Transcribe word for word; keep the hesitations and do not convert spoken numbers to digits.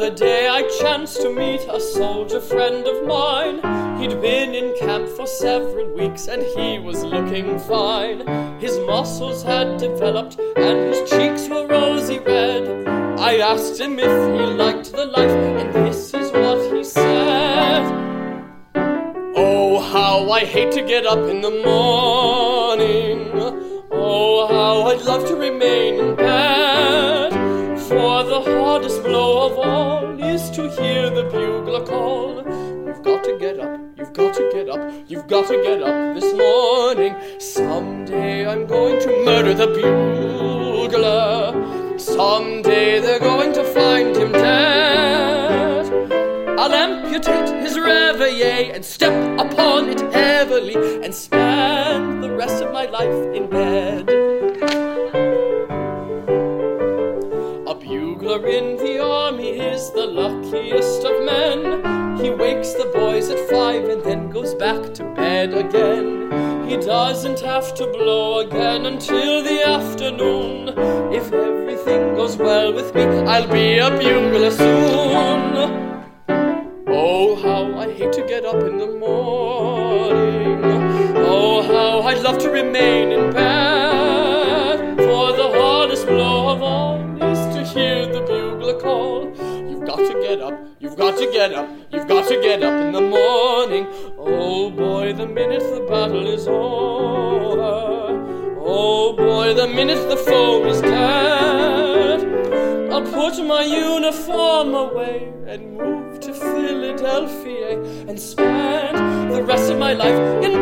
a day I chanced to meet a soldier friend of mine. He'd been in camp for several weeks and he was looking fine. His muscles had developed and his cheeks were rosy red. I asked him if he liked the life, and this is what he said. Oh, how I hate to get up in the morning. Oh, how I'd love to remain in bed. For the hardest blow of all is to hear the bugler call. You've got to get up, you've got to get up, you've got to get up this morning. Someday I'm going to murder the bugler. Someday they're going to find him dead. I'll amputate his reveille and step upon it heavily and spend the rest of my life in bed. A bugler in the army is the luckiest of men. He wakes the boys at five and then goes back to bed again. He doesn't have to blow again until the afternoon. If everything goes well with me, I'll be a bugler soon. Oh, how I hate to get up in the morning. Oh, how I'd love to remain in bed. For the hardest blow of all is to hear the bugler call. You've got to get up, you've got to get up, you've got to get up in the morning. Oh boy, the minute the battle is over. Oh boy, the minute the foe is dead. I'll put my uniform away and move to Philadelphia and spend the rest of my life in